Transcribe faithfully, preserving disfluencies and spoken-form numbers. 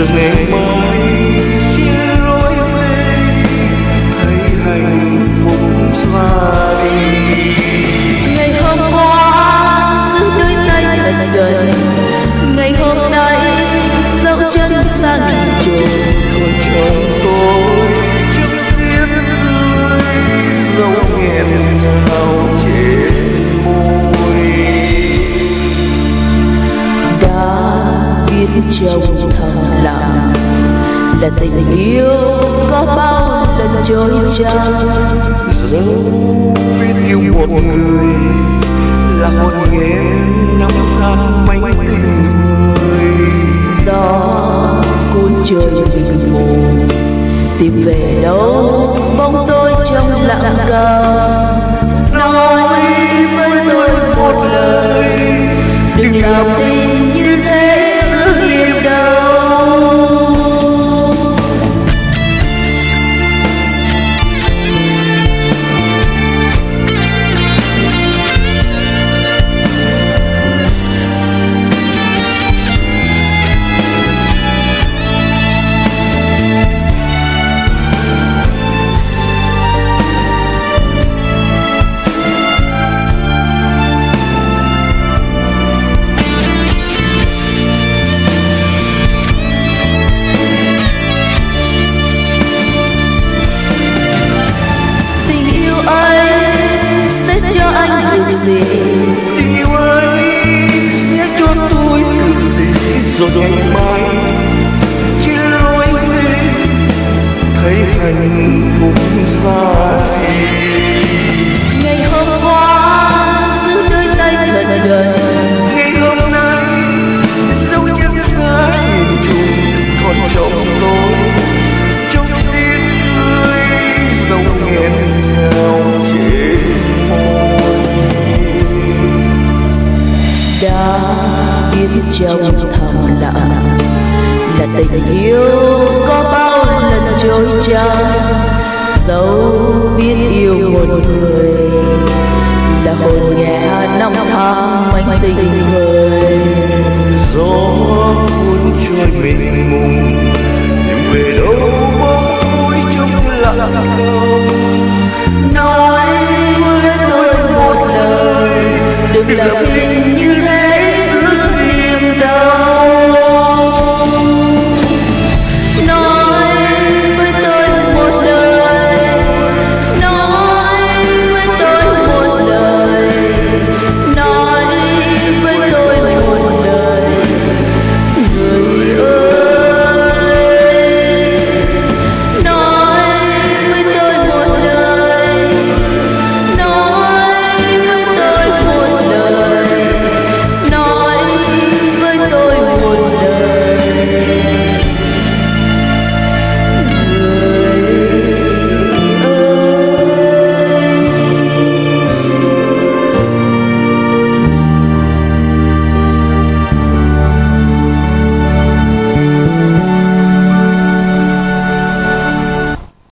rồi ngày mai chia lối về, thấy hạnh phúc ra đi. Ngày hôm qua giữ đôi tay thật gần, ngày hôm nay dẫu chân xa nghìn trùng. Còn chồng tôi trong tiếng cười, dẫu nghẹn ngào trên môi. Đã biết trong thầm lặng là tình yêu có bao lần trôi trao. Dẫu biết yêu một người là hồn nghẹn năm tháng manh tình người. Gió cuốn trời bình mù, tìm về đâu bóng tôi trong lặng cao. Nói với tôi một lời, đừng làm tình như thế giữa đêm đau. Gì? Tình yêu ấy sẽ cho tôi được gì? Rồi ngày mai chia lối về, thấy hạnh phúc ra đi. Ngày hôm qua giữ đôi tay thật gần, ngày hôm nay dẫu chân xa nghìn trùng. Còn chồng tôi trong tiếng cười, dẫu nghẹn ngào trên môi. Đã biết trong thầm lặng là tình yêu có bao lần trôi trao. Dẫu biết yêu một người là hồn nghe năm tháng manh tình người. Gió cuốn trôi mình mùng